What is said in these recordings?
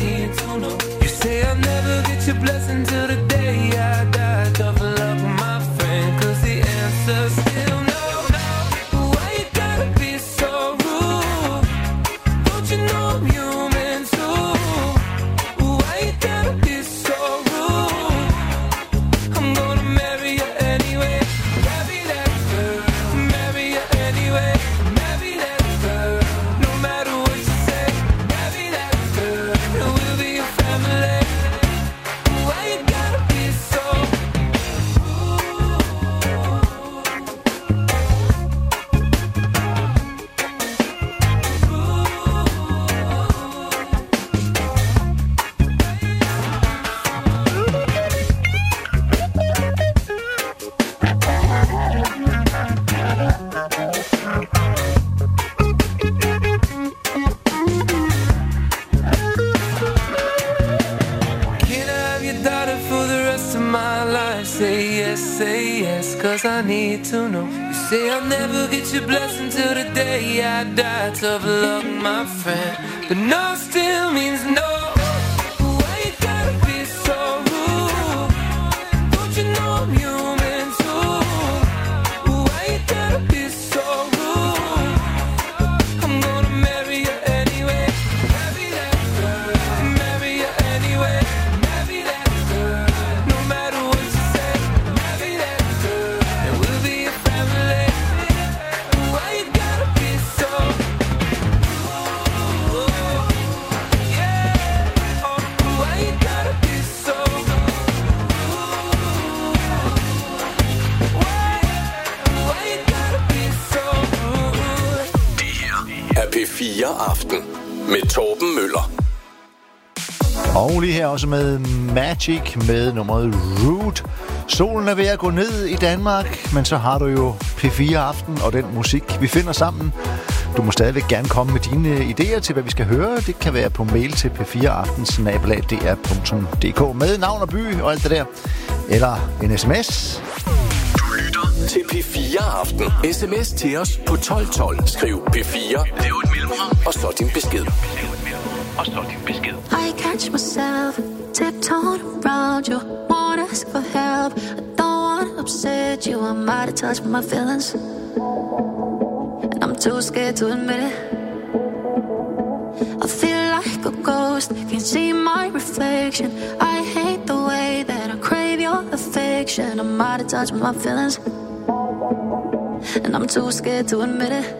need to know. You say I'll never get your blessing till the day I die. Tough luck, my friend, 'cause the answer's still no. Why you gotta be so rude? Don't you know I'm human too? Why you gotta be so rude? I'm gonna marry you anyway. Marry that girl. Marry you anyway. Marry that girl. No matter what you say. Marry that girl. And we'll be a family. Why you gotta be so yes, 'cause I need to know. You say I'll never get your blessing till the day I die. Tough luck, my friend, but no still means no. Why you gotta be so rude? Don't you know I'm human too? Why you gotta be so rude? I'm gonna marry you anyway. Marry that girl. Marry you anyway. Marry that girl. No matter what you say. Marry that girl. And we'll be a family. Why you gotta be so yeah. Oh, why you gotta be so why you gotta be so Det her er P4 Aften med Torben Møller. Og lige her også med Magic med nummeret Root. Solen er ved at gå ned i Danmark, men så har du jo P4 Aften og den musik, vi finder sammen. Du må stadigvæk gerne komme med dine idéer til, hvad vi skal høre. Det kan være på mail til p4aften@dr.dk med navn og by og alt det der. Eller en sms. Du lytter til P4 Aften. SMS til os på 1212. Skriv P4. Lav et mellemrum. Og så din besked. I catch myself tiptoeing around you, wanna ask for help. I don't wanna upset you, I'm out of touch with my feelings, and I'm too scared to admit it. I feel like a ghost, can't see my reflection. I hate the way that I crave your affection. I'm out of touch with my feelings, and I'm too scared to admit it.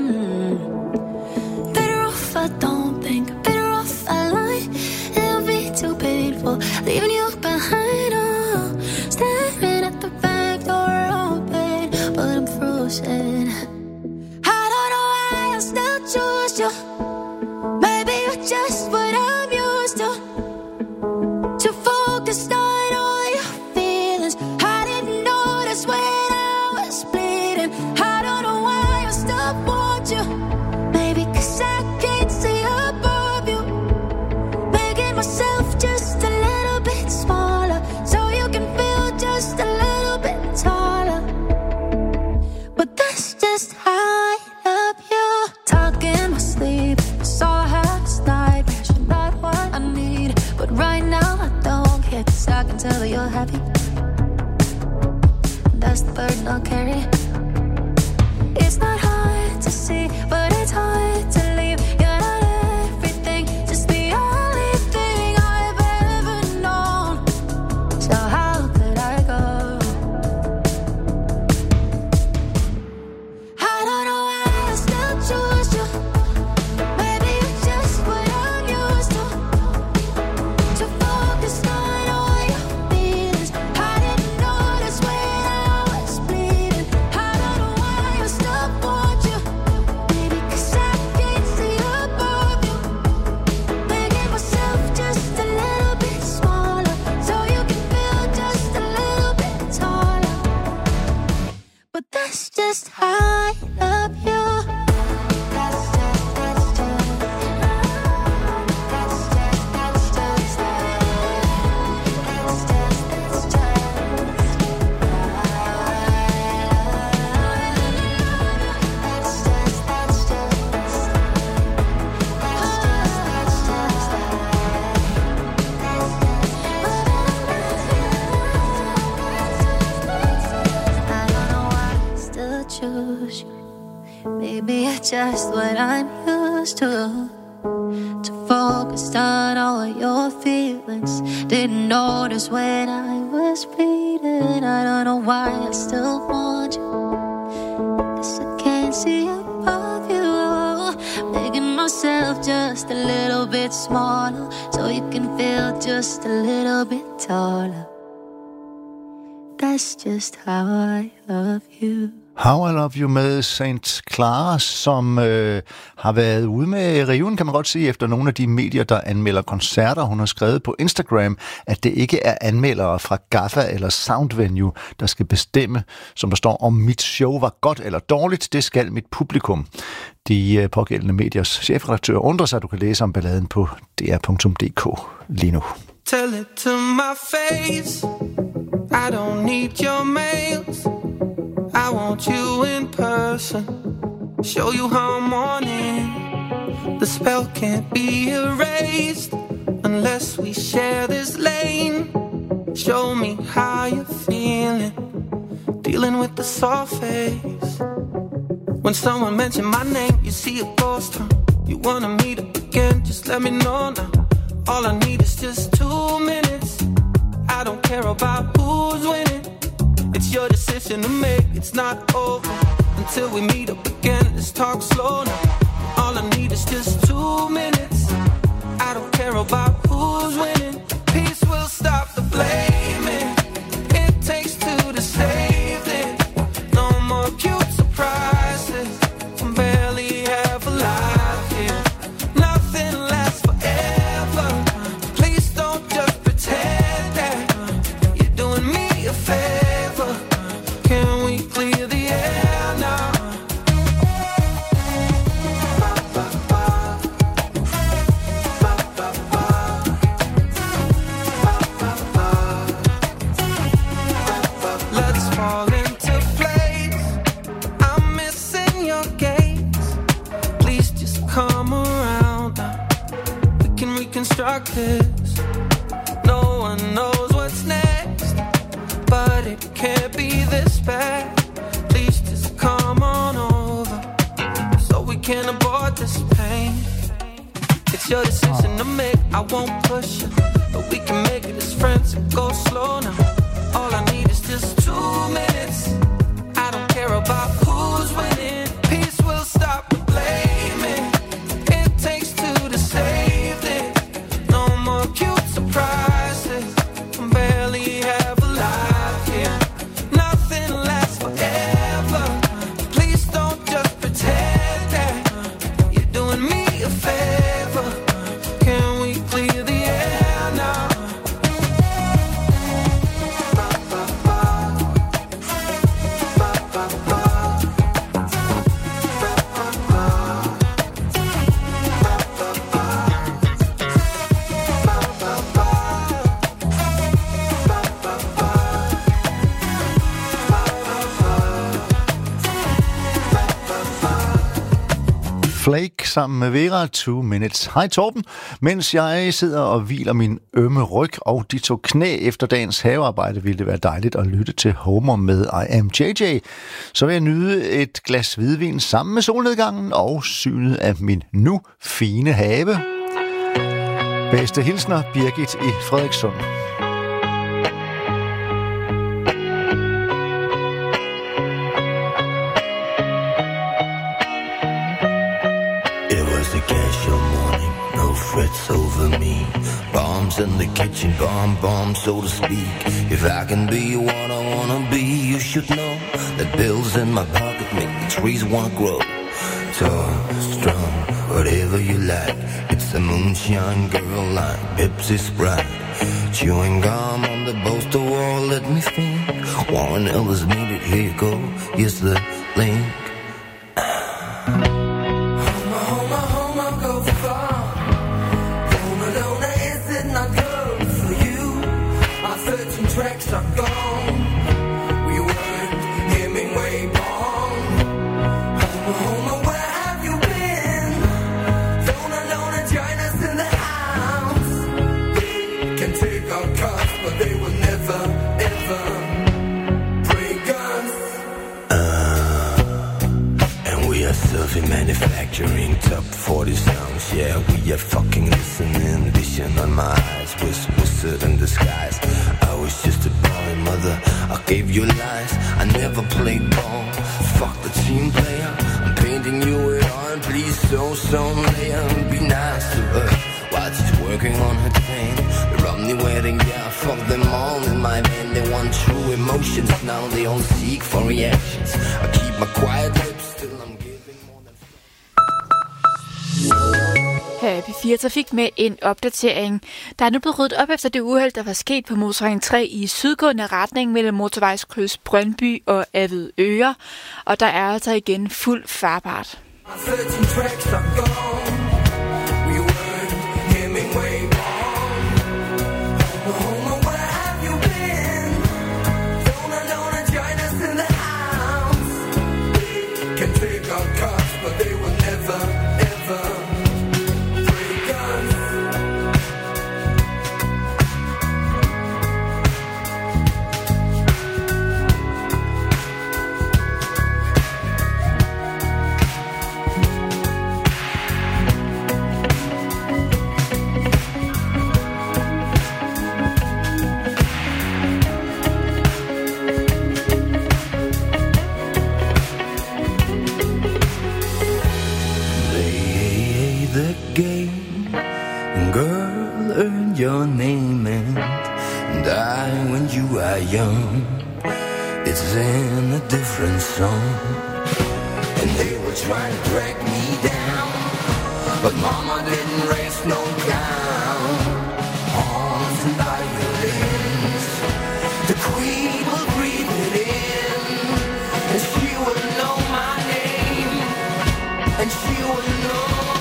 Better off I don't think, better off I lie. It'll be too painful, leaving you behind. Oh, staring at the back door open, but I'm frozen. I don't know why I still choose you. Maybe you're just what I'm used to. To focus on all your feelings. I didn't notice when I was bleeding. I don't know why I still want you. Maybe 'cause I can't see above you. Making myself just a little bit smaller, so you can feel just a little bit taller. But that's just how I love you. Talk in my sleep, it's all I have is nightmares. You're not what I need, but right now I don't care, 'cause I can tell that you're happy. That's the burden I'll carry. It's not hard to see, but it's hard to leave. You're not everything, just the only thing I've ever known. So how could I go? I don't know why I still choose you. Maybe you're just what I'm used to. To focus on all your feelings. I didn't notice when I was bleeding. I don't know why I still want you. just what I'm used to. Focused on all of your feelings. Didn't notice when I was bleeding. I don't know why I still want you. 'Cause I can't see above you. Making myself just a little bit smaller, so you can feel just a little bit taller. That's just how I love you. How I Love You med St. Clara, som har været ude med reven, kan man godt sige, efter nogle af de medier, der anmelder koncerter. Hun har skrevet på Instagram, at det ikke er anmeldere fra Gaffa eller Soundvenue, der skal bestemme, som der står, om mit show var godt eller dårligt. Det skal mit publikum. De pågældende mediers chefredaktør undrer sig, at du kan læse om balladen på dr.dk lige nu. Tell it to my face, I don't need your mails. I want you in person, show you how I'm on it. The spell can't be erased unless we share this lane. Show me how you're feeling, dealing with the soft face. When someone mentioned my name, you see a ghost, huh? You wanna meet up again, just let me know now. All I need is just 2 minutes. I don't care about who's winning. It's your decision to make, it's not over until we meet up again. Let's talk slow now. All I need is just 2 minutes. I don't care about who's winning. Peace will stop the blaming. It takes two to save it. No more cute surprises. I'm barely half alive here. Nothing lasts forever. Please don't just pretend that you're doing me a favor. Can we clear the air now? Let's fall into place. I'm missing your gaze. Please just come around now. We can reconstruct this. No one knows what's next, but it can't be this bad. Please just come on over, so we can abort this pain. It's your decision to make, I won't push you, but we can make it as friends and go slow now. All I need is just 2 minutes. I don't care about who's winning. Peace will stop the blaming. It takes two to save it. No more cute surprises. I'm barely half alive here. Nothing lasts forever. Please don't just pretend that you're doing me a favor. Can we clear the air now? Flake sammen med Vera, 2 minutes. Hej Torben. Mens jeg sidder og hviler min ømme ryg og de to knæ efter dagens havearbejde, ville det være dejligt at lytte til Homer med I Am JJ. Så vil jeg nyde et glas hvidvin sammen med solnedgangen og synet af min nu fine have. Bedste hilsner, Birgit i Frederikssund. Frets over me, bombs in the kitchen, bomb, so to speak. If I can be what I wanna be, you should know that bills in my pocket make the trees wanna grow. Tall, strong, whatever you like. It's a moonshine girl like Pepsi Sprite. Chewing gum on the poster wall, let me think. Warren Ellis made it, here you go. Here's the link. Tracks are gone. We weren't Hemingway Bong. Homer, where have you been? Don't alone and join us in the house. They can take our cars, but they will never, ever break us. And we are surfing was wizard in disguise. I was just a boy, mother, I gave you lies. I never played ball, fuck the team player. I'm painting you it on, please so layer. Be nice to her while she's working on her train. The Romney wedding, yeah, fuck them all in my man. They want true emotions, now they all seek for reactions. I keep my quiet lips, still I'm giving more than... Her er P4 Trafik med en opdatering. Der er nu blevet ryddet op efter det uheld, der var sket på motorvejen 3 i sydgående retning mellem motorvejskryds Brøndby og Avedøre, og der er altså igen fuld farbart. Your name and die when you are young. It's in a different song. And they were trying to drag me down, but mama didn't raise no gun. Horns and violins, the queen will breathe it in, and she will know my name, and she will know.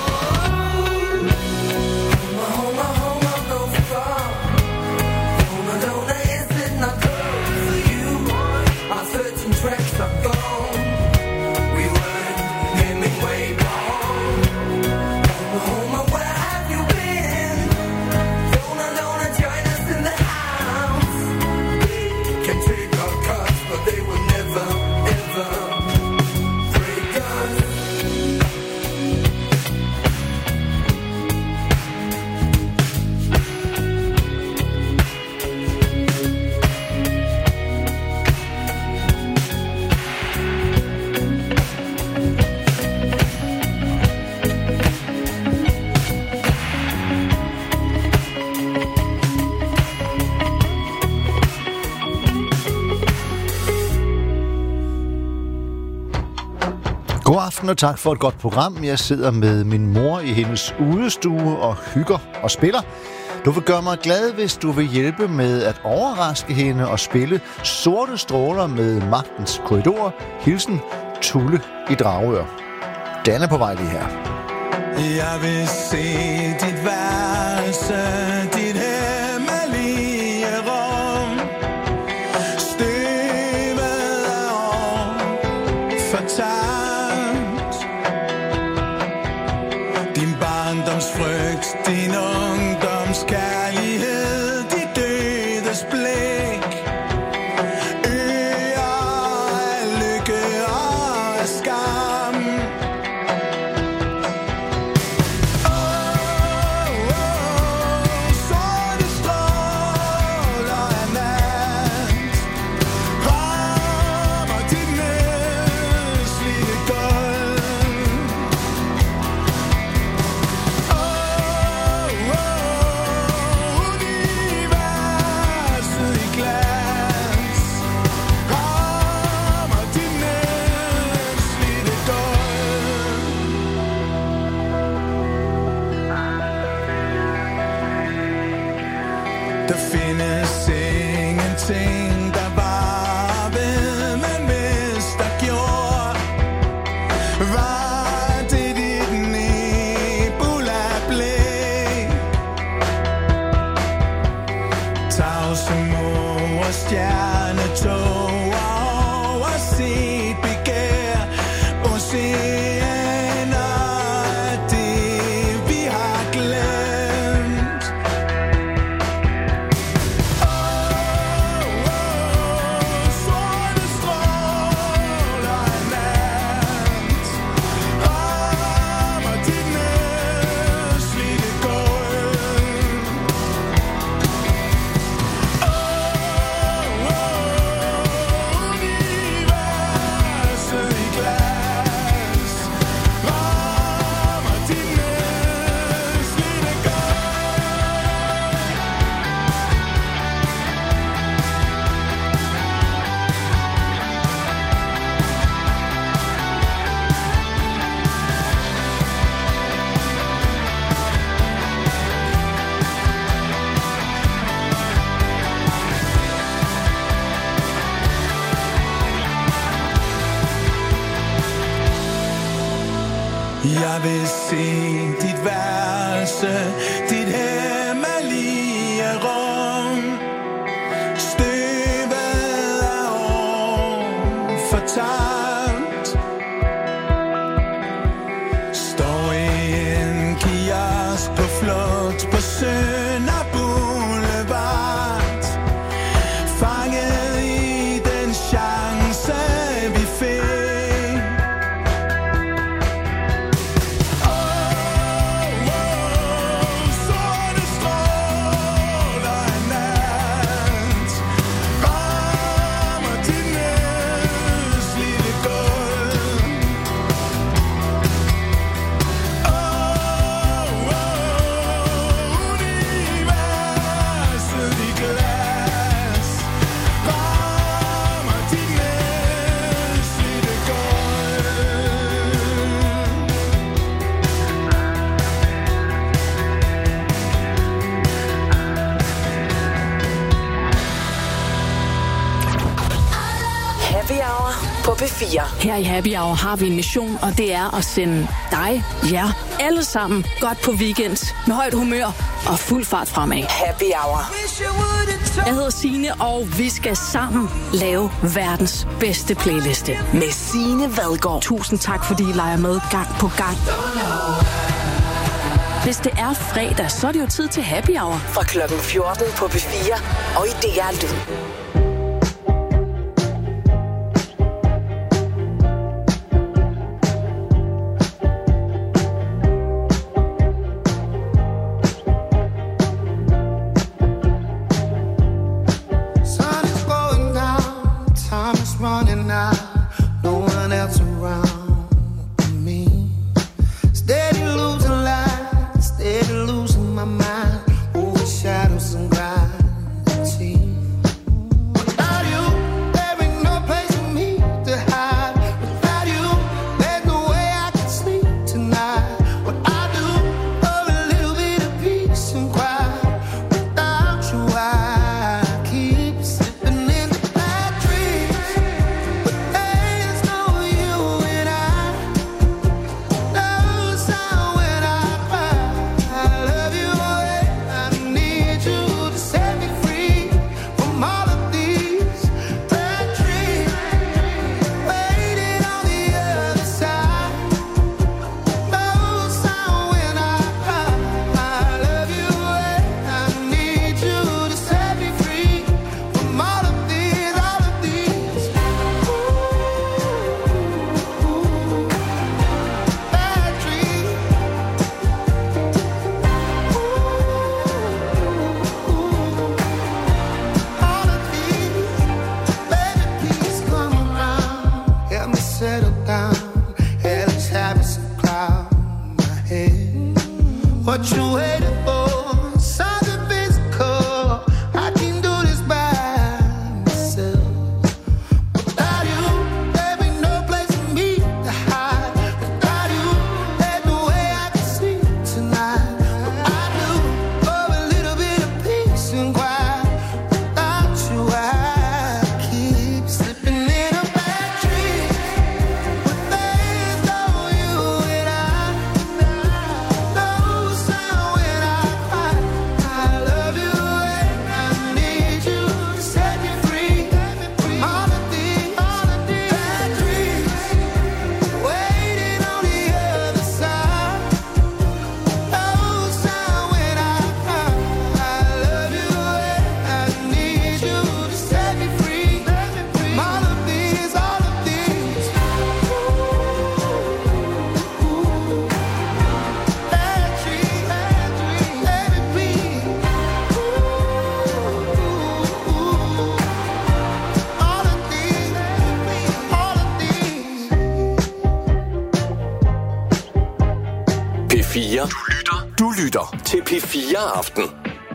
God aften og tak for et godt program. Jeg sidder med min mor i hendes udestue og hygger og spiller. Du vil gøre mig glad, hvis du vil hjælpe med at overraske hende og spille Sorte Stråler med Magtens Korridor. Hilsen Tulle i Dragør. Den er på vej lige her. Jeg vil se dit værelse, dit hemmelige rum. Støvet er år fortabt. Din barndomsfrygt, din ungdomskærlighed, dit dødes blik. Øer af lykke og af skam. Der findes ingenting, der var ved, men hvis der gjorde, var det dit Ebola-blæk. Tavse måger, stjernetog og overset begær, oceaner af det, vi har glemt. Jeg vil se dit værelse, dit hemmelige rum. Støvet af år fortabt. Står i en kiosk på flugt på Sønder Boulevard. Fanget i den chance vi fik. På P4. Her i Happy Hour har vi en mission, og det er at sende dig, jer, alle sammen godt på weekend med højt humør og fuld fart fremad. Happy Hour. Jeg hedder Signe, og vi skal sammen lave verdens bedste playliste med Signe Vadgaard. Tusind tak, fordi I leger med gang på gang. Hvis det er fredag, så er det jo tid til Happy Hour. Fra klokken 14 på P4 og i DR Lyd. Shadows and gravity. What you waiting for? Something physical. I can do this by myself. Without you, there ain't no place for me to hide. Without you, there's no way I can sleep tonight. I do for a little bit of peace and quiet. Without you, I keep slipping in a bad dream. But there's no you and I. No sound when I cry. I love you and I need you to set me free from all of these bad dreams. Waiting on the other side. No sound when I cry. I love you and I need you to set me free from all of these bad dreams. Let it be. All of these. P4. Du lytter til P4 Aften.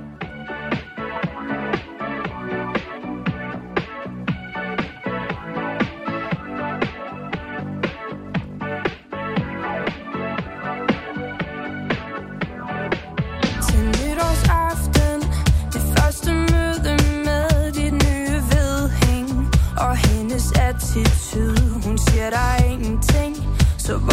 Til nytårsaften, det første møde med dit nye vedhæng. Og hendes attitude, hun siger der er ingenting. Så hvorfor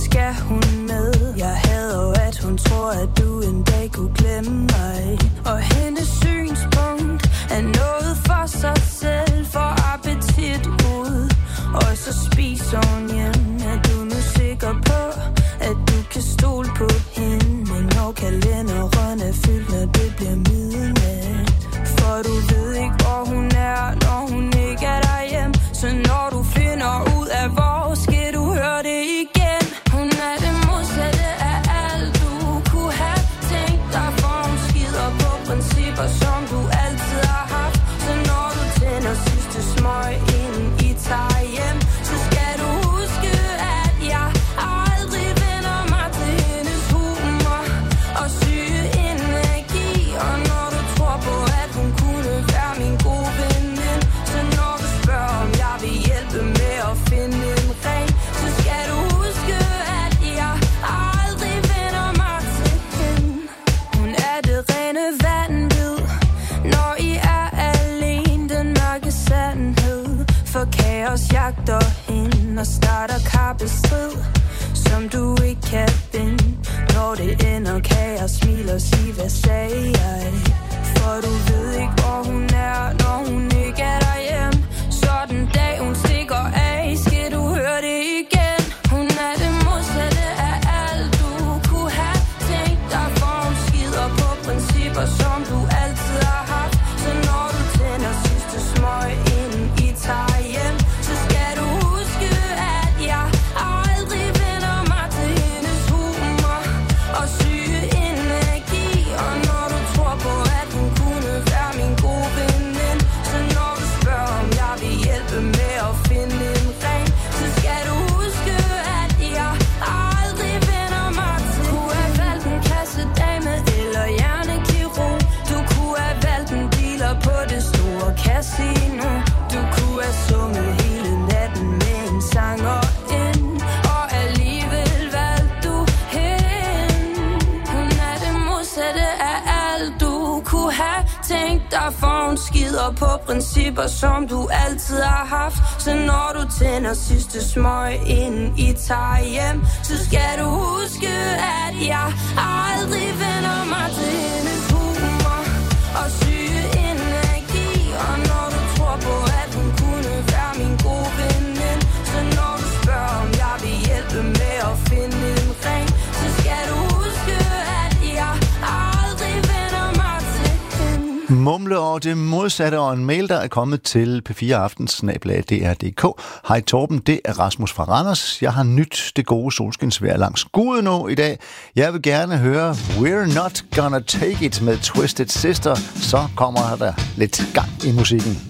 skal hun med. Jeg hader, at hun tror, at du en dag kunne glemme mig. Og hendes synspunkt er noget for sig selv, for appetit ud. Og så spiser hun hjem. Er du nu sikker på, at du kan stole på hende? Når kalenderen er fyldt, når det bliver midnat. For du ved ikke, hvor hun er, når hun ikke er derhjemme. Så når du finder ud af, hvor skal du høre det igen. Hun er det modsatte af alt, du kunne have tænkt dig. For hun skider på principper, som du altid har haft. Så når du tænder sidste smøg, inden I tager hjem, så skal du huske, at jeg aldrig vender mig til hendes humor og syge energi. Og når du tror på, at hun kunne være min gode veninde, så når du spørger, om jeg vil hjælpe med at finde en ring, så skal du huske, at jeg aldrig vender mig til hende. Hun er det rene vanvid, når I er alene, den mørke sandhed. For kaos jagter hende og starter kappestrid, som du ikke kan vinde. Når det ender, kan jeg smile og sige, hvad sagde jeg? For du ved ikke, hvor hun er, når hun ikke er derhjemme. Så den dag hun stikker af, skal du høre det igen. Hun er det modsatte af alt, du kunne have tænkt dig. For hun skider på principper, som du altid har haft. Så når du tænder sidste smøg, inden I tager hjem, så skal du huske, at jeg aldrig vender mig til hendes humor og syge energi. Og når du tror på, at hun kunne være min gode veninde, så når du spørger, om jeg vil hjælpe med at finde en ring, så skal du huske, at jeg aldrig vender mig til. Du kunne have valgt en kassedame eller hjernekirurg. Du kunne have valgt en dealer på det store casino. Du kunne have sunget hele natten med en sanger ind, og alligevel valgte du hende. Hun er det modsatte af alt, du kunne have tænkt dig. For hun skider på principper, som du altid har haft. Så når du tænder sidste smøg, inden I tager hjem, så skal du huske, at jeg aldrig vender mig til hendes humor og syge energi. Og når du tror på, at hun kunne være min gode veninde, så når du spørger, om jeg vil hjælpe med at finde en ring, så skal du huske, at jeg aldrig vender mig til hende. Mumle og det modsatte, og en mail, der er kommet til p4aften@dr.dk. Hej Torben, det er Rasmus fra Randers. Jeg har nyt det gode solskinsvejr langs Gudenå i dag. Jeg vil gerne høre We're Not Gonna Take It med Twisted Sister. Så kommer der lidt gang i musikken.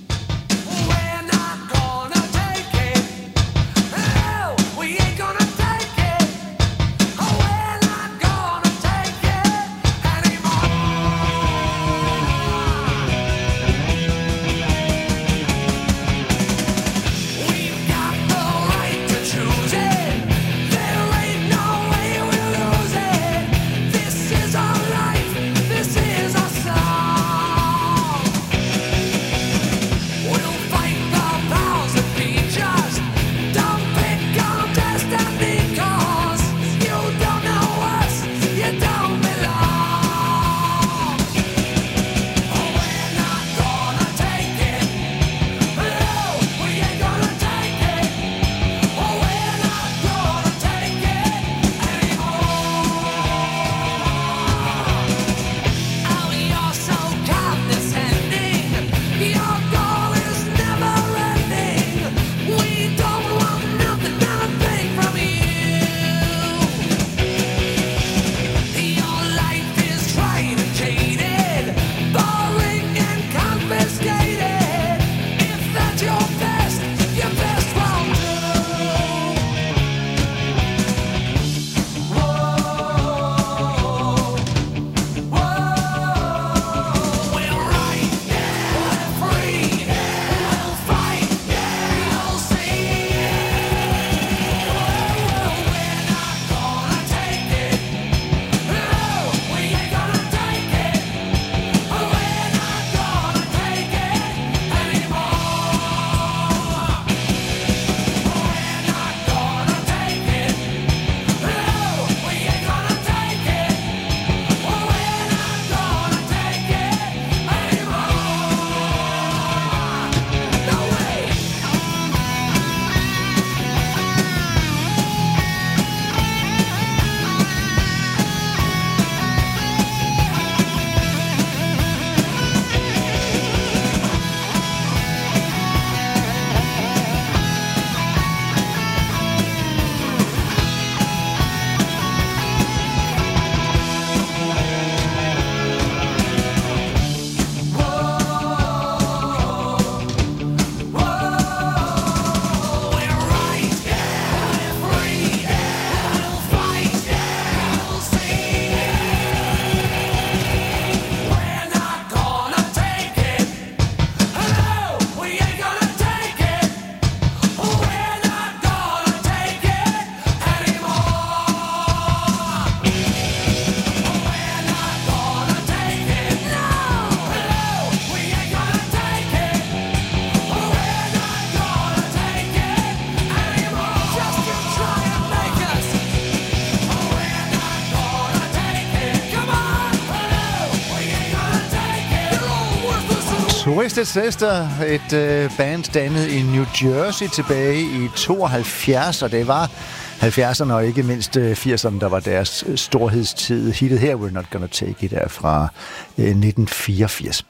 Twisted Sister, et band dannet i New Jersey tilbage i 72, og det var 70'erne og ikke mindst 80'erne, der var deres storhedstid. Hittet her, We're Not Gonna Take It, er fra 1984.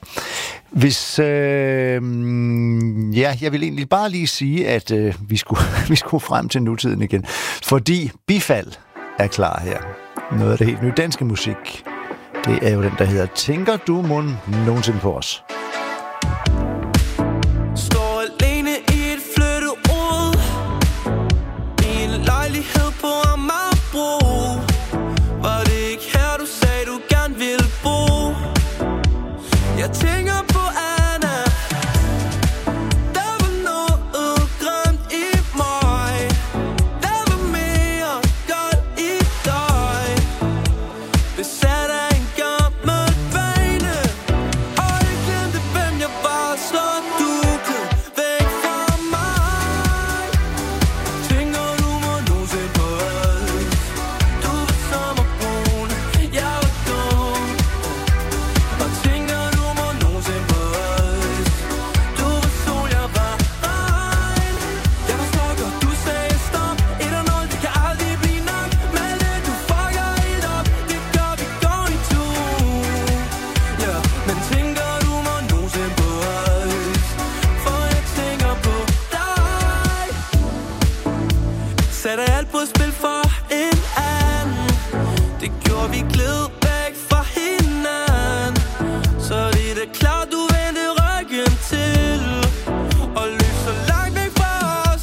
Jeg vil egentlig bare lige sige, at vi skulle frem til nutiden igen, fordi Bifald er klar her. Noget af det helt nye danske musik. Det er jo den, der hedder Tænker du mon nogensinde på os? Står alene i et flytterod i en lejlighed på Amagerbro. Var det ikke her, du sagde, du gerne ville bo? Jeg tænker på Anna. Der var noget grimt i mig. Der var mere godt i dig. Besat af en gammel vane. Og jeg glemte, hvem jeg var, så du gled væk fra mig. Tænker du mig nogensinde på os? Du var sommerbrun, jeg var dum. Og tænker du mig nogensinde på os? Du var sol, jeg var regn. Jeg var stalker, du sagde stop. 1-0, det kan aldrig blive nok. Men det du fucker helt op, det gør vi going to. Ja, men tænker du mig nogensinde på os? For jeg tænker på dig. Sætter alt på spil for en anden. Det gjorde vi gled væk fra hinanden. Så det er da klart, du vendte ryggen til og løb så langt væk fra os.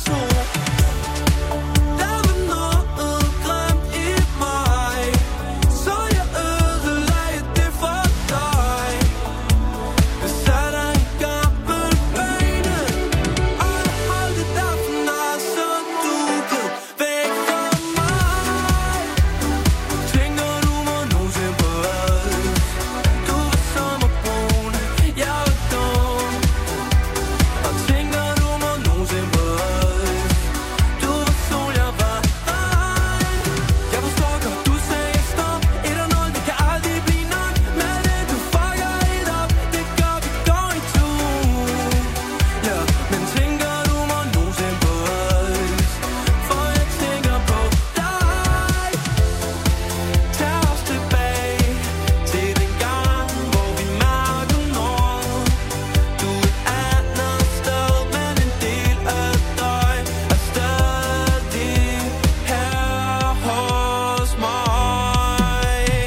Der var noget grimt i mig, så jeg ødelagde det for dig. Besat af en gammel vane. Og jeg holdt det der for når så du gled væk fra mig. Tænker du mig nogensinde på os? Du var sommerbrun, jeg var dum. Og tænker du mig nogensinde på os? Du var sol, jeg var regn. Jeg var stalker, du sagde stop. 1-0, det kan aldrig blive nok. Men det du fucker helt op, det gør vi going to. Ja, men tænker du mig nogensinde på os? For jeg tænker på dig. Tag os tilbage til den gang, hvor vi mærkede noget. Du er et andet sted, men en del af dig er stadig her hos mig.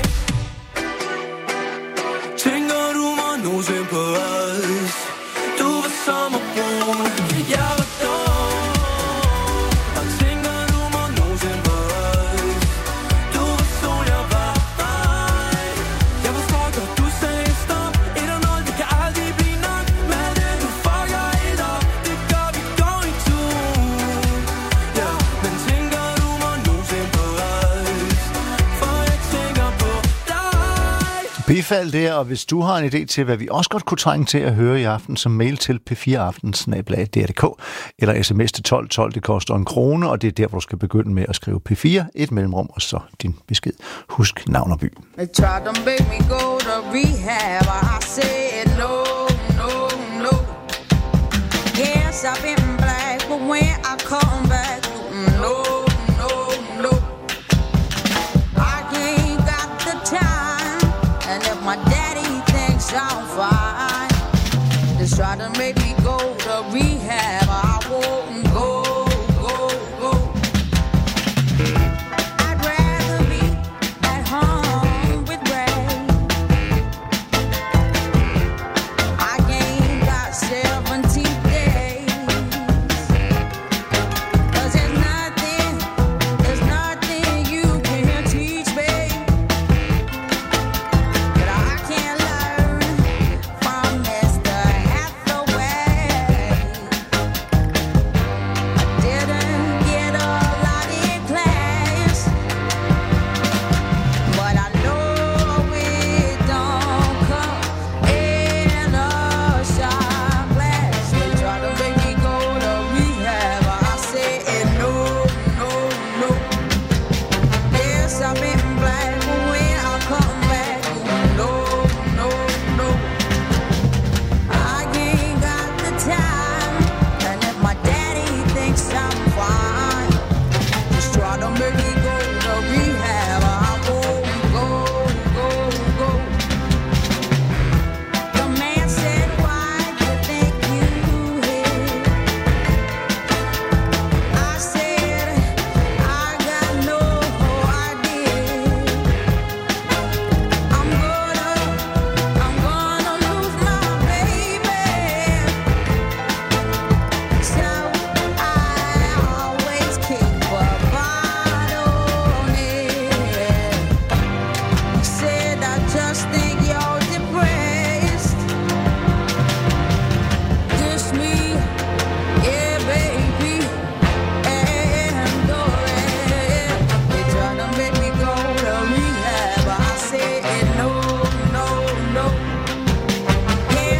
Tænker du mig nogensinde på os? Du var sommerbrun, jeg var dum. Og tænker du mig nogensinde på os? Du var sol, jeg var regn. Jeg var stalker, du sagde stop. 1-0, det kan aldrig blive nok. Men det du fucker helt op, det gør vi going to. Ja, men tænker du mig nogensinde på os? For jeg tænker på dig. Bifald der, og hvis du har en idé til, hvad vi også godt kunne trænge til at høre i aften, så mail til p4aften@dr.dk eller sms til 1212, det koster 1 krone, og det er der, hvor du skal begynde med at skrive P4, et mellemrum, og så din besked. Husk navn og by. They tried to make me go to rehab. I said no, no, no. Yes, I've been black, but when I come back, no, no, no. I ain't got the time, and if my daddy thinks I'm fine, they try to make me go to rehab. I won't go, go, go. I'd rather be at home with Ray. I ain't got 17 days. 'Cause there's nothing you can teach me that I can't learn from Mr. Hathaway.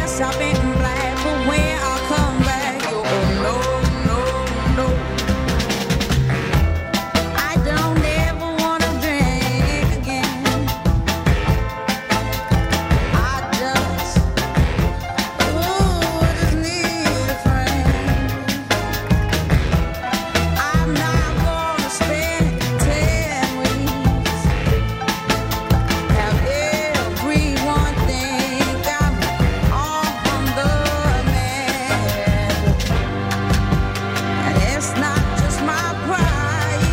Yes, I've been black, but when I come back, you go no, no, no. I don't ever wanna drink again. I just need a friend. I'm not gonna spend 10 weeks. Have everyone think I'm on the man. And it's not just my pride.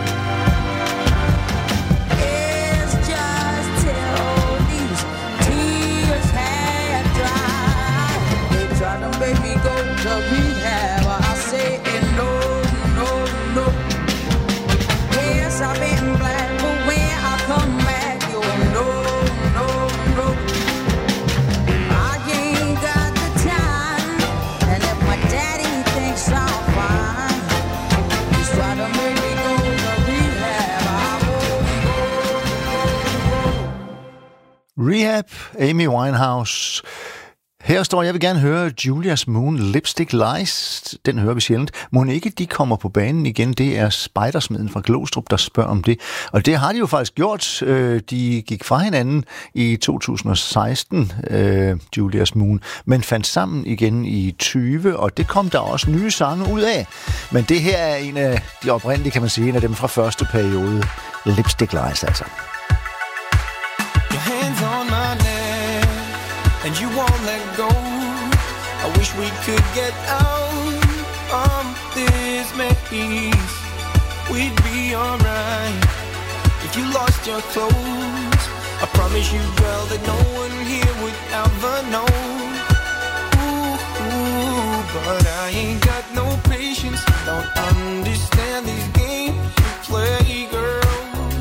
It's just till these tears had dried. They try to make me go to rehab. I say no, no, no. Yes, I've been black, but when I come back, you no, no, no. I ain't got the time, and if my daddy thinks I'm fine, he's trying to make me go to rehab. I won't go. Rehab, Amy Winehouse. Her står, jeg vil gerne høre Julia's Moon, Lipstick Lies. Den hører vi sjældent. Må ikke de kommer på banen igen? Det er Spejdersmeden fra Glostrup, der spørger om det. Og det har de jo faktisk gjort. De gik fra hinanden i 2016, Julia's Moon, men fandt sammen igen i 20, og det kom der også nye sange ud af. Men det her er en af de oprindelige, kan man sige, en af dem fra første periode. Lipstick Lies, altså. Your hands on my neck, and you won't let go. I wish we could get out of this maze. We'd be alright if you lost your clothes. I promise you, girl, that no one here would ever know. Ooh, but I ain't got no patience. Don't understand these games you play, girl.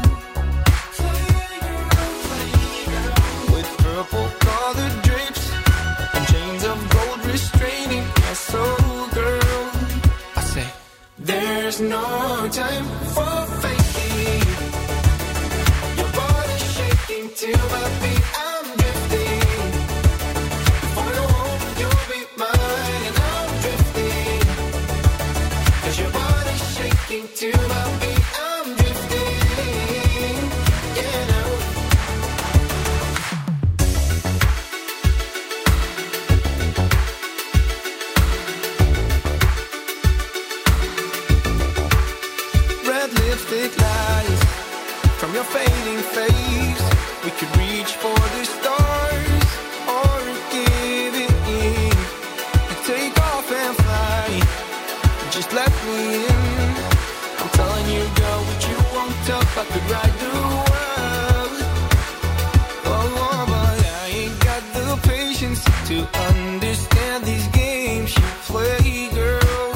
With purple-colored drapes and chains of gold restraining my soul, girl. I say, there's no time for faking. Your body's shaking to my beat. I'm drifting. Before you home, you'll be mine, and I'm drifting. 'Cause your body's shaking to my beat. I'm drifting. Yeah, no. Red lipstick lies from your fading face. We could reach for the stars or give it in and take off and fly. Just let me in. I'm telling you, girl, what you want up, I could ride the world. Oh, but I ain't got the patience to understand these games you play, girl.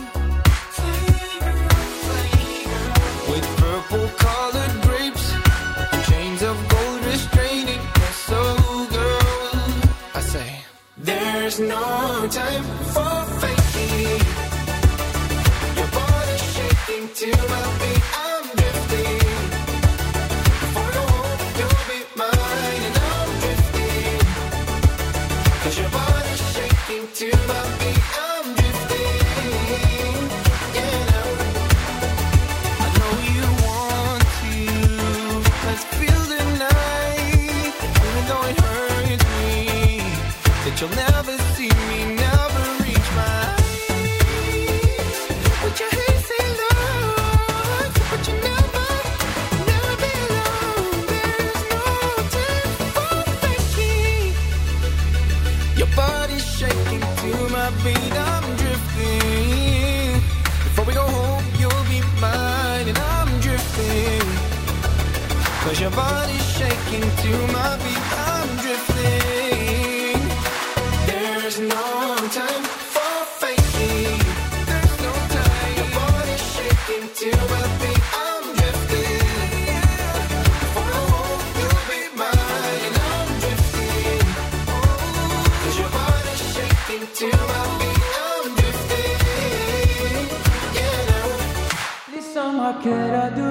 With purple-colored grapes and chains of gold restraining my soul, girl. I say, there's no time for faking. Your body's shaking to my beat. I'm drifting. Before you home, you'll be mine, and I'm drifting. 'Cause your body's shaking to my beat. I'm drifting. Yeah, no. I know you want to. Let's feel the night, even though it hurts me that you'll never see me, never reach my eyes. Put your hands in love, but you never, never be alone. There's no time for faking. Your body's shaking to my beat. I'm drifting. Before we go home, you'll be mine, and I'm drifting. 'Cause your body's shaking to my beat. I'm drifting. There's no time for faking. There's no time. Your body's shaking to my beat. I'm drifting. Before I home, you'll be mine, and I'm drifting. 'Cause your body's shaking to my beat. I'm drifting. Yeah, no. Listen, what can I do?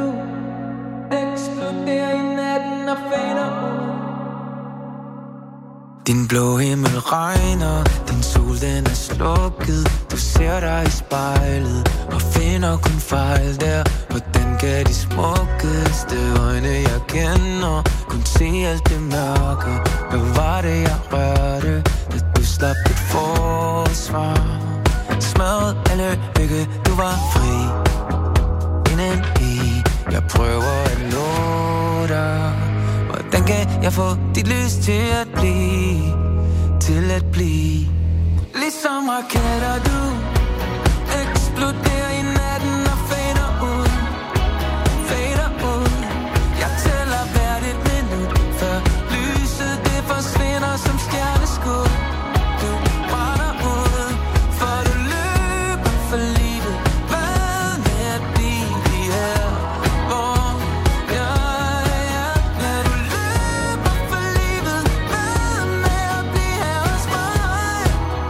Eksploderer i natten og fader ud. Din Den blå himmel regner, din sol den er slukket. Du ser dig i spejlet og finder kun fejl der. Hvordan kan de smukkeste øjne jeg kender kun se alt det mørke? Hvad var det jeg rørte, da du slap dit forsvar? Smadret alle bygge, du var fri indeni. Jeg prøver at nå dig. Hvordan kan jeg få dit lys til at blive? Til at blive ligesom raketter, du eksploderer i natten og fader ud. Fader ud. Jeg tæller hvert et minut, før lyset det forsvinder som stjerneskud. Du brænder ud, for du løber for livet. Hvad med at blive lige her, hvor jeg er? Ja, du løber for livet. Hvad med at blive her hos mig?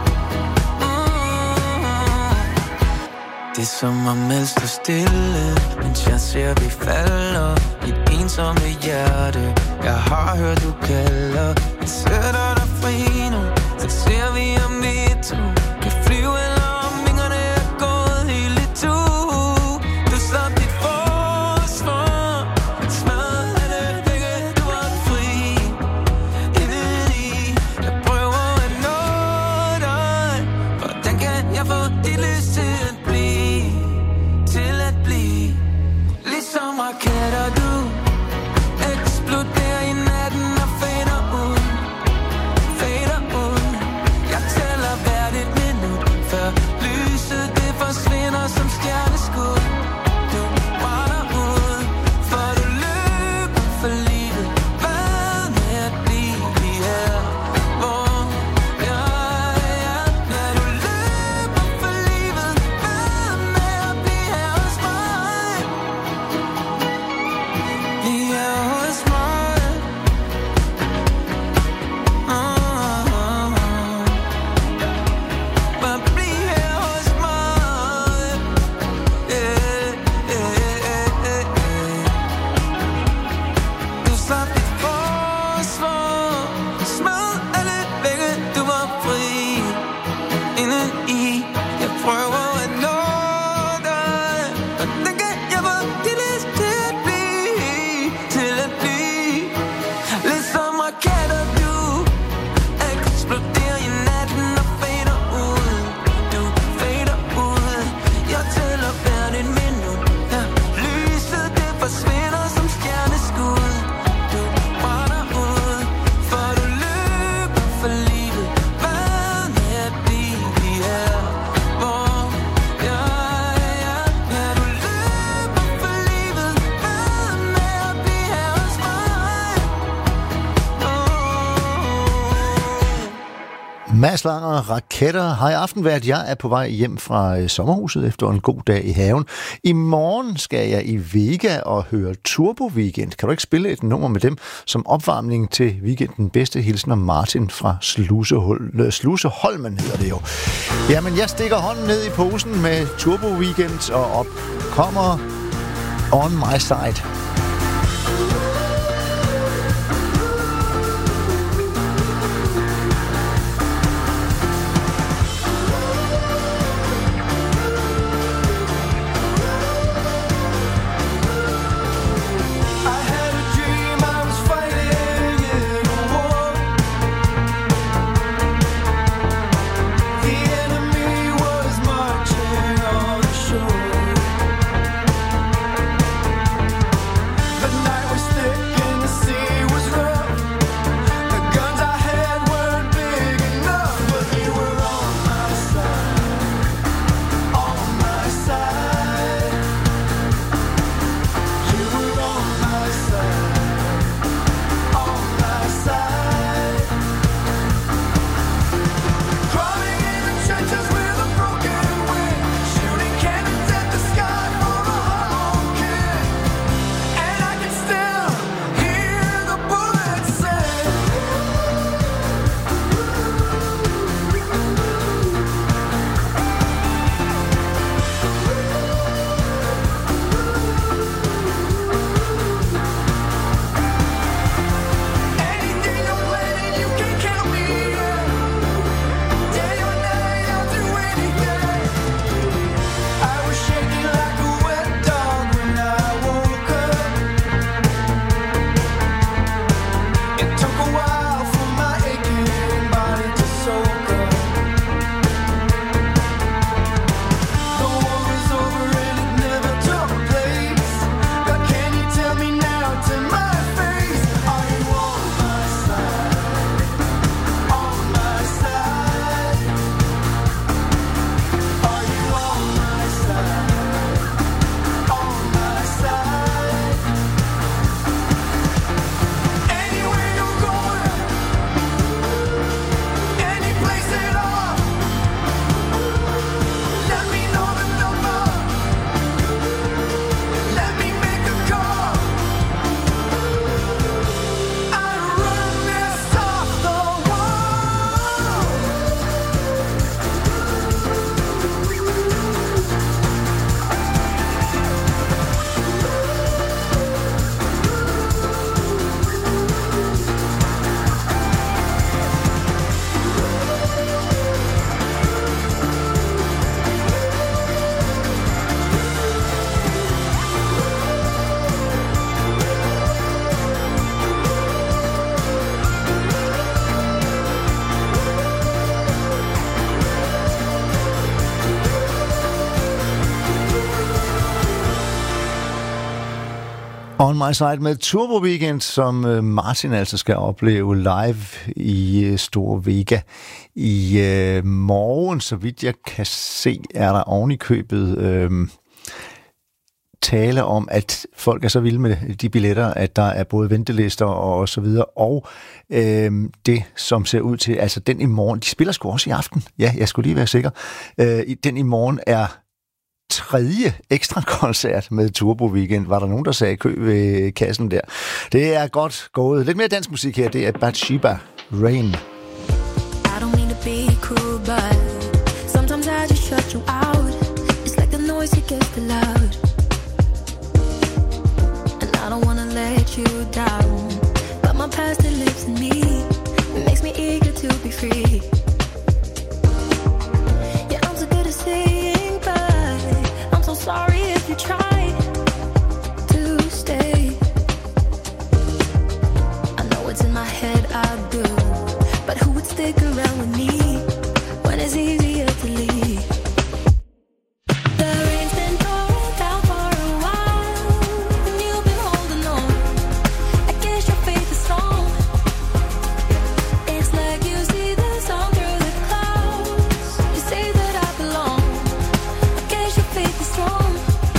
Det er som om alt står stille, mens jeg ser vi falder. Mit ensomme hjerte, jeg har hørt du kalder. Jeg sætter dig fri nu, så ser vi om vi to kan flyve, eller om vingerne er gået helt i to. Du slap dit forsvar, smadrede alle vægge, du var fri indeni. Jeg prøver at nå dig. Hvordan kan jeg få dit lys til at blive? Til at blive ligesom raketter, du eksploderer i natten og fader ud. Fader ud. Jeg tæller hvert et minut, før lyset det forsvinder som stjerneskud. Du brænder ud, for du løber for livet. Hvad med at blive lige her, hvor jeg er? Ja, du løber for livet. Hvad med at blive her hos mig? Lige her hos mig. Bare bliv her hos mig. Du slap dit forsvar, smadrede alle vægge, du var fri indeni. Jeg prøver at nå dig. Hvordan kan jeg få dit lys til at blive? Til at blive ligesom raketter, du eksploderer i natten og fader ud. Du fader ud. Jeg tæller hvert et minut, ja. Lyset det forsvinder som stjerneskud. Du brænder ud, for du løber for livet. Hvad med at blive lige her, hvor jeg er? Ja, du løber for livet. Hvad med at blive her hos mig? Mads Langer, Raketter har i aften været. Jeg er på vej hjem fra sommerhuset efter en god dag i haven. I morgen skal jeg i Vega og høre Turbo Weekend. Kan du ikke spille et nummer med dem som opvarmning til weekenden? Bedste hilsner Martin fra Sluseholmen hedder det jo. Jamen, jeg stikker hånden ned i posen med Turbo Weekend og op kommer On My Side. I had a dream I was fighting in a war. The enemy was marching on the shore. On My Side med Turbo Weekend, som Martin altså skal opleve live i Store Vega i morgen. Så vidt jeg kan se, er der oven i købet tale om, at folk er så vilde med de billetter, at der er både ventelister og så videre, og det, som ser ud til, altså den i morgen, de spiller sgu også i aften. Ja, jeg skulle lige være sikker. Den i morgen er 3. ekstra koncert med Turbo Weekend. Var der nogen, der sagde kø ved kassen der? Det er godt gået. Lidt mere dansk musik her. Det er Bathsheba Rain. I don't mean to be cruel, but sometimes I just shut you out. It's like the noise, it gets too loud. And I don't wanna let you down, but my past, it lives in me. It makes me eager to be free. Yeah, I'm so good at saying bye. I'm so sorry if you try to stay. I know it's in my head, I do. But who would stick around with me when it's easier to leave? The rain's been pouring down for a while, and you've been holding on. I guess your faith is strong. It's like you see the sun through the clouds. You say that I belong. I guess your faith is strong.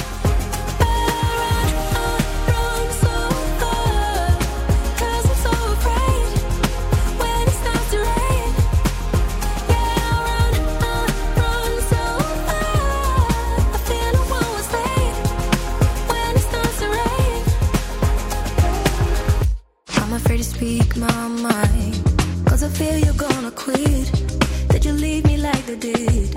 I run so far, 'cause I'm so afraid when it starts to rain. Yeah, I run so far. I feel no one will stay when it starts to rain. I'm afraid to speak my mind, 'cause I fear you're gonna quit. That you leave me like they did.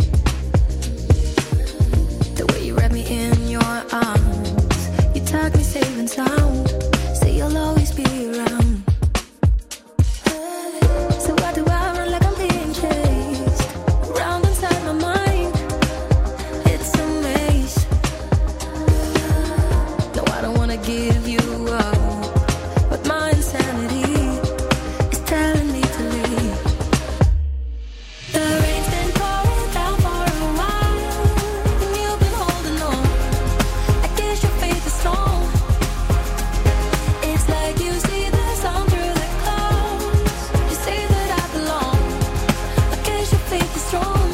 The way you wrap me in your arms, you talk me safe and sound. Say you'll always be around. So why do I run like I'm being chased around inside my mind? It's a maze. No, I don't wanna give you up, but my insanity is telling me to leave. The rain's been pouring down for a while, and you've been holding on. I guess your faith is strong. It's like you see the sun through the clouds. You say that I belong. I guess your faith is strong.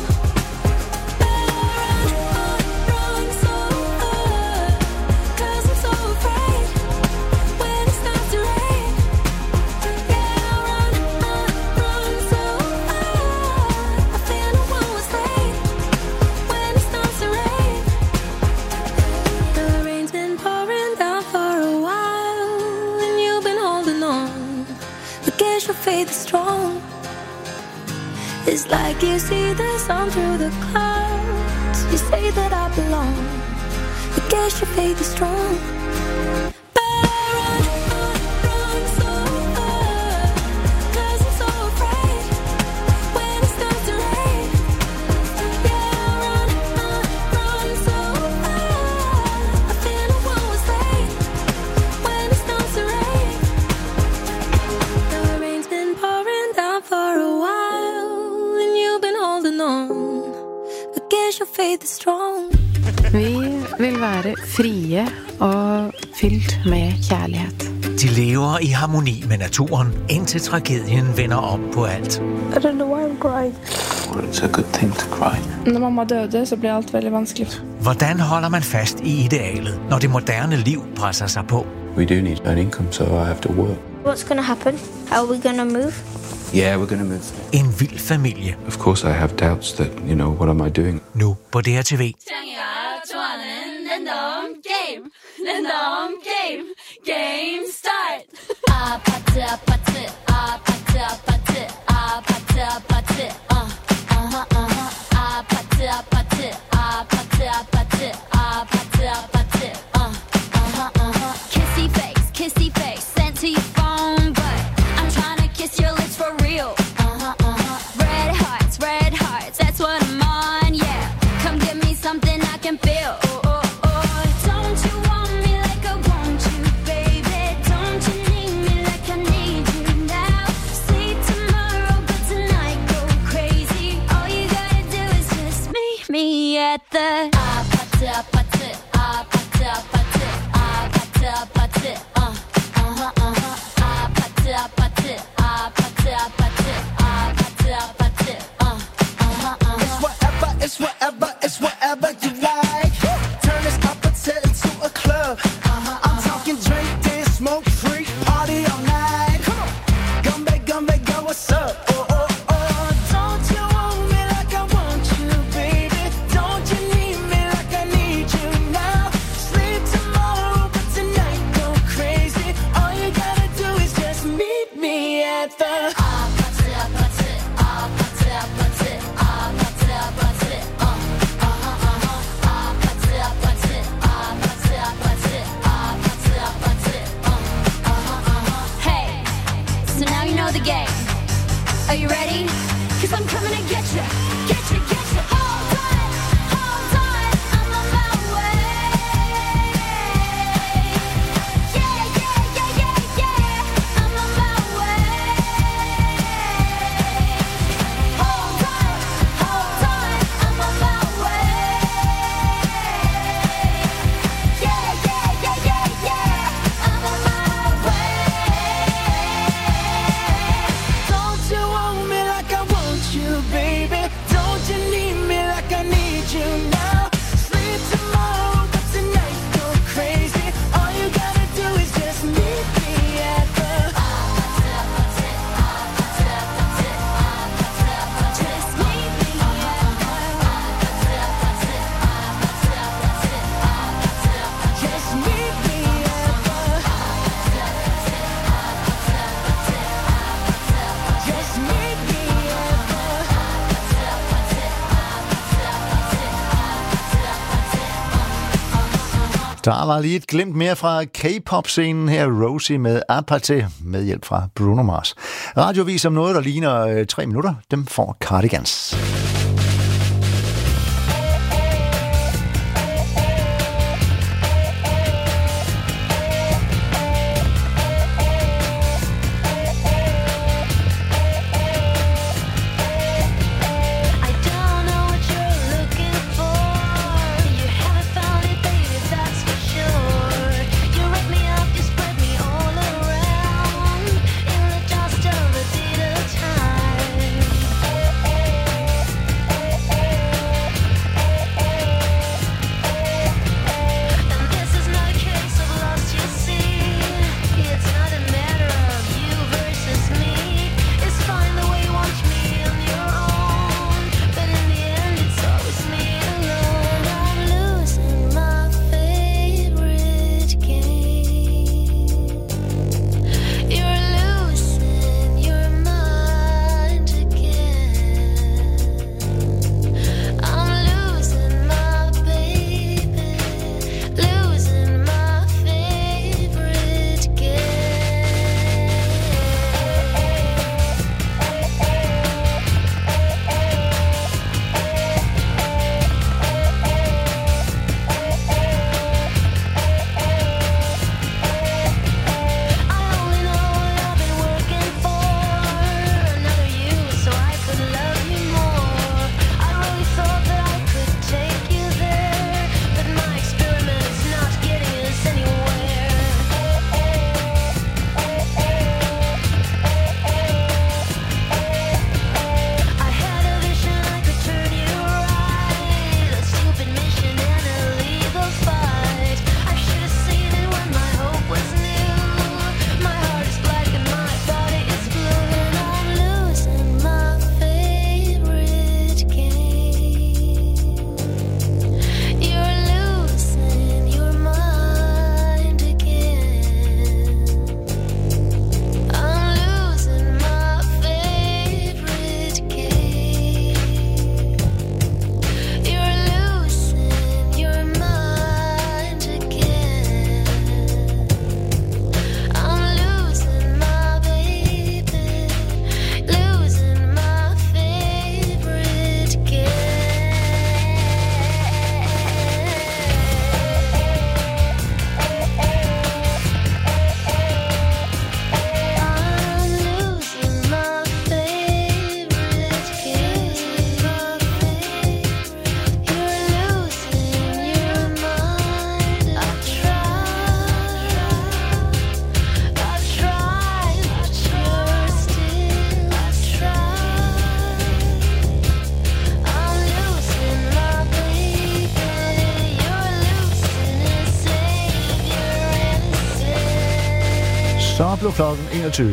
Run so far, 'cause I'm so afraid when it starts to rain. Yeah, run so far. I feel no one will stay when it starts to rain. The rain's been pouring down for a while, and you've been holding on. I guess your faith is strong. It's like you see the sun through the clouds. You say that I belong. I guess your faith is strong. Run so far, 'cause I'm so afraid when it starts to rain. Yeah, run so far. I feel no one will stay when it starts to rain. The rain's been pouring down for a while, and you've been holding on. I guess your faith is strong. Vi vil være frie og fyldt med kærlighed. De lever i harmoni med naturen, indtil tragedien vender om på alt. I don't know why I'm crying. Well, it's a good thing to cry. Når mamma døde, så blev alt veldig vanskeligt. Hvordan holder man fast i idealet, når det moderne liv presser sig på? We do need an income, so I have to work. What's gonna happen? Are we gonna move? Yeah, we're gonna move. En vild familie. Of course I have doubts that, what am I doing? Nu på DRTV. Game start. Kissy face, sent to your phone, but I'm trying to kiss your lips for real. Red hearts, that's what I'm on, yeah. Come give me something I can feel. Don't you want me like I want you, baby? Don't you need me like I need you now? Say tomorrow, but tonight go crazy. All you gotta do is just meet me at the it's whatever you like. Turn this opposite into a club. I'm talking drink, dance, smoke, freak, party all night. Come on, gumbe, girl, what's up? Oh, oh, oh, don't you want me like I want you, baby? Don't you need me like I need you now? Sleep tomorrow, but tonight go crazy. All you gotta do is just meet me at the the game. Are you ready? 'Cause I'm coming to get you. Get you, get you. Hold on, I'm on my way. Yeah, I'm on my way. Hold on, I'm on my way. Yeah, I'm on my way. Don't you want me like I want you, baby? Don't you need me like I need you now? Sleep tomorrow, but tonight go crazy. All you gotta do is just meet me at the just meet me at the just meet me at the just meet me at the Der var lige et glimt mere fra K-pop-scenen her, Rosie med Apathy, med hjælp fra Bruno Mars. Radiovis om noget, der ligner 3 minutter, dem får Cardigans. I don't know what you're looking for. You haven't found it, baby, that's for sure. You wrap me up, you spread me all around in the dust of a dead of time. nu klokken 21.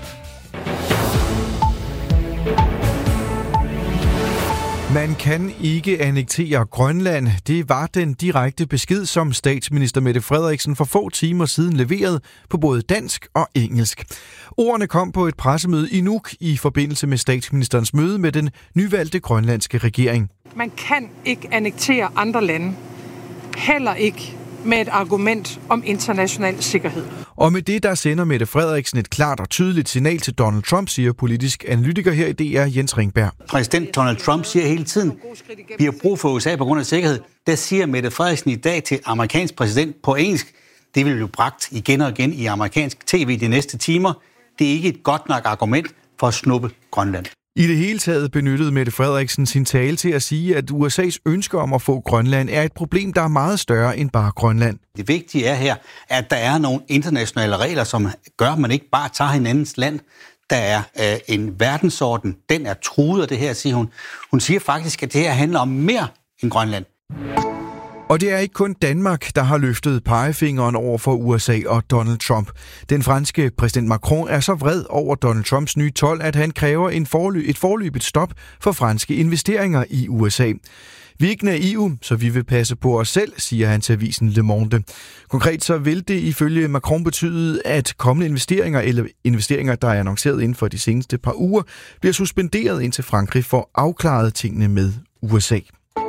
Man kan ikke annektere Grønland. Det var den direkte besked, som statsminister Mette Frederiksen for få timer siden leverede på både dansk og engelsk. Ordene kom på et pressemøde i Nuuk i forbindelse med statsministerens møde med den nyvalgte grønlandske regering. Man kan ikke annektere andre lande. Heller ikke med et argument om international sikkerhed. Og med det, der sender Mette Frederiksen et klart og tydeligt signal til Donald Trump, siger politisk analytiker her i DR, Jens Ringberg. Præsident Donald Trump siger hele tiden, vi har brug for USA på grund af sikkerhed. Der siger Mette Frederiksen i dag til amerikansk præsident på engelsk, det vil blive bragt igen og igen i amerikansk tv de næste timer. Det er ikke et godt nok argument for at snuppe Grønland. I det hele taget benyttede Mette Frederiksen sin tale til at sige, at USA's ønske om at få Grønland er et problem, der er meget større end bare Grønland. Det vigtige er her, at der er nogle internationale regler, som gør, at man ikke bare tager hinandens land. Der er en verdensorden, den er truet af det her, siger hun. Hun siger faktisk, at det her handler om mere end Grønland. Og det er ikke kun Danmark, der har løftet pegefingeren over for USA og Donald Trump. Den franske præsident Macron er så vred over Donald Trumps nye told, at han kræver et forløbigt stop for franske investeringer i USA. Vi er ikke naive, så vi vil passe på os selv, siger han til avisen Le Monde. Konkret så vil det ifølge Macron betyde, at kommende investeringer eller investeringer, der er annonceret inden for de seneste par uger, bliver suspenderet indtil Frankrig får afklaret tingene med USA.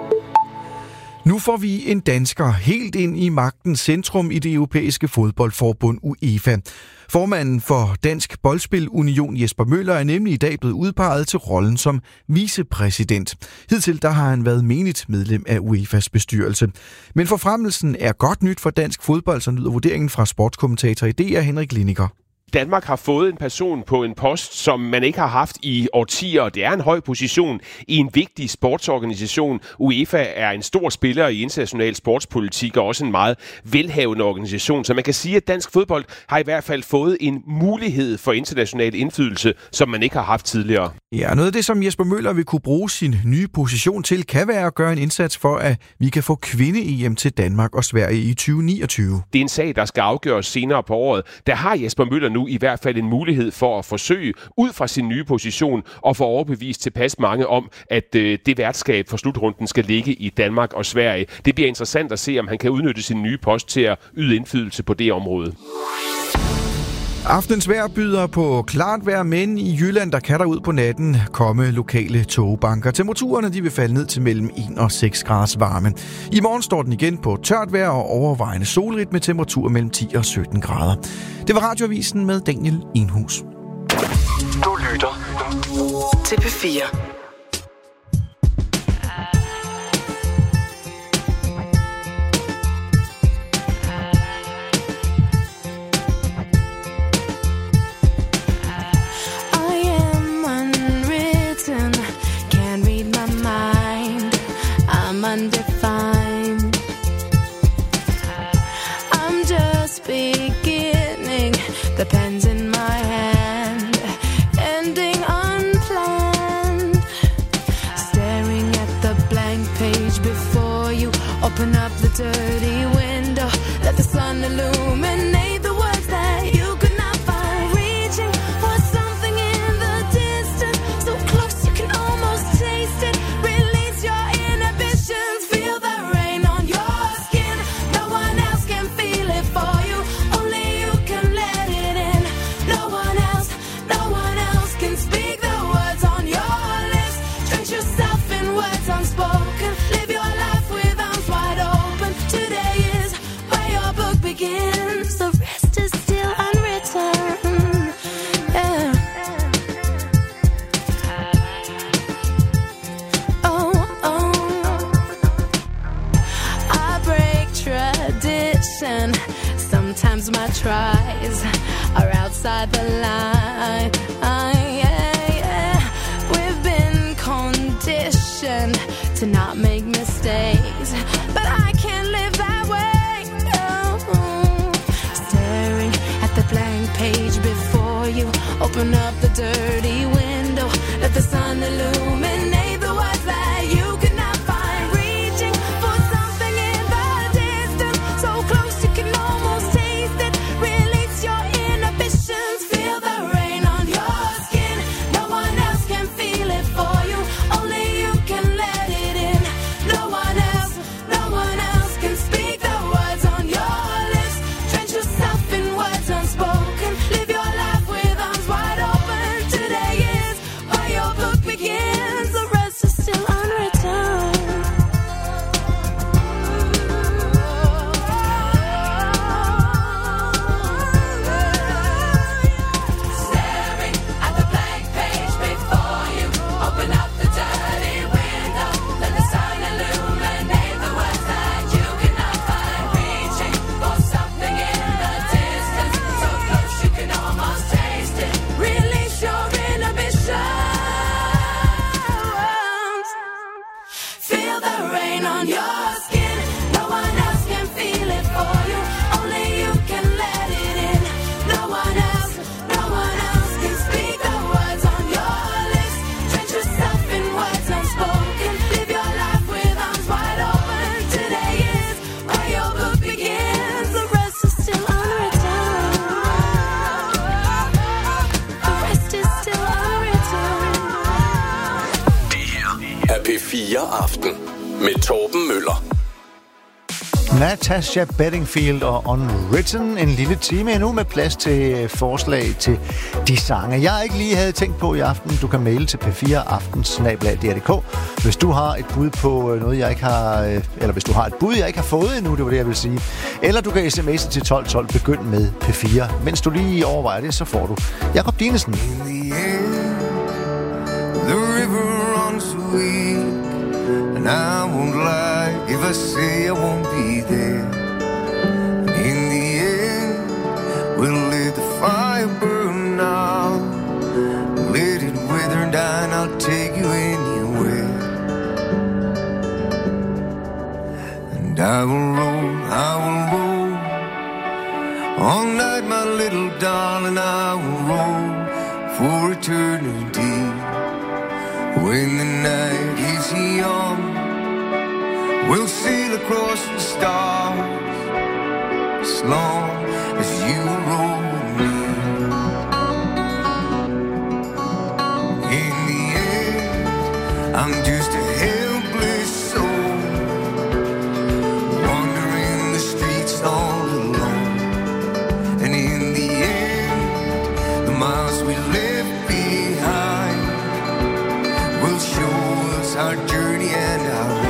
Nu får vi en dansker helt ind i magtens centrum i det europæiske fodboldforbund UEFA. Formanden for Dansk Boldspil Union Jesper Møller er nemlig i dag blevet udpeget til rollen som vicepræsident. Hidtil der har han været menigt medlem af UEFA's bestyrelse. Men forfremmelsen er godt nyt for dansk fodbold, så lyder vurderingen fra sportskommentator i DR Henrik Lineker. Danmark har fået en person på en post, som man ikke har haft i årtier. Det er en høj position i en vigtig sportsorganisation. UEFA er en stor spiller i international sportspolitik og også en meget velhavende organisation. Så man kan sige, at dansk fodbold har i hvert fald fået en mulighed for international indflydelse, som man ikke har haft tidligere. Ja, noget af det, som Jesper Møller vil kunne bruge sin nye position til, kan være at gøre en indsats for, at vi kan få kvinde-EM til Danmark og Sverige i 2029. Det er en sag, der skal afgøres senere på året. Der har Jesper Møller nu i hvert fald en mulighed for at forsøge ud fra sin nye position og få overbevist tilpas mange om, at det værtskab for slutrunden skal ligge i Danmark og Sverige. Det bliver interessant at se, om han kan udnytte sin nye post til at yde indflydelse på det område. Aftens vejr byder på klart vejr, men i Jylland, der kan der ud på natten komme lokale tågebanker. Temperaturerne de vil falde ned til mellem 1 og 6 graders varme. I morgen står den igen på tørt vejr og overvejende solrigt med temperatur mellem 10 og 17 grader. Det var Radioavisen med Daniel Enhus. Du lytter til P4. Undefined. I'm just beginning. The pen's in my hand, ending unplanned. Staring at the blank page before you. Open up the dirty window. Let the sun illuminate the words that you could not find. Reaching for something in the distance, so close you can almost taste it. Release your inhibitions. Feel the rain on your skin. No one else can feel it for you. Only you can let it in. No one else can speak the words on your lips. Drench yourself in words unspoken. Live your life with arms wide open. Today is where your book begins. The rest is still unwritten. Yeah. I break tradition. Sometimes my tries are outside the line. We've been conditioned to not make mistakes, but I can't live that way. No. Staring at the blank page before you. Open up the dirty window. Let the sun illuminate the words that you could not find. Reaching for something in the distance, so close you can almost taste it. Release your inhibitions. on your skin. No one else can feel it for you. Only you can let it in. No one else can speak the words on your lips. Drench yourself in words unspoken. Live your life with arms wide open. Today is where your book begins. The rest is still unwritten. The rest is still unwritten. Det her er P4 Aften med Torben Møller. Natasha Bedingfield og Unwritten. En lille time endnu med plads til forslag til de sange, jeg ikke lige havde tænkt på i aften. Du kan maile til p4aften@dr.dk, hvis du har et bud på noget, jeg ikke har... Eller hvis du har et bud, jeg ikke har fået endnu, det var det, jeg vil sige. Eller du kan sms'e til 1212, begynd med P4. Mens du lige overvejer det, så får du Jakob Dinesen. The river runs sweet, and I won't lie if I say I won't be there. In the end, we'll let the fire burn out, let it wither and die, and I'll take you anywhere. And I will roll all night, my little darling. I will roll for eternity. When the night is young, we'll sail across the stars, as long as you roll with me. In the end, I'm just a helpless soul, wandering the streets all alone. And in the end, the miles we left behind will show us our journey and our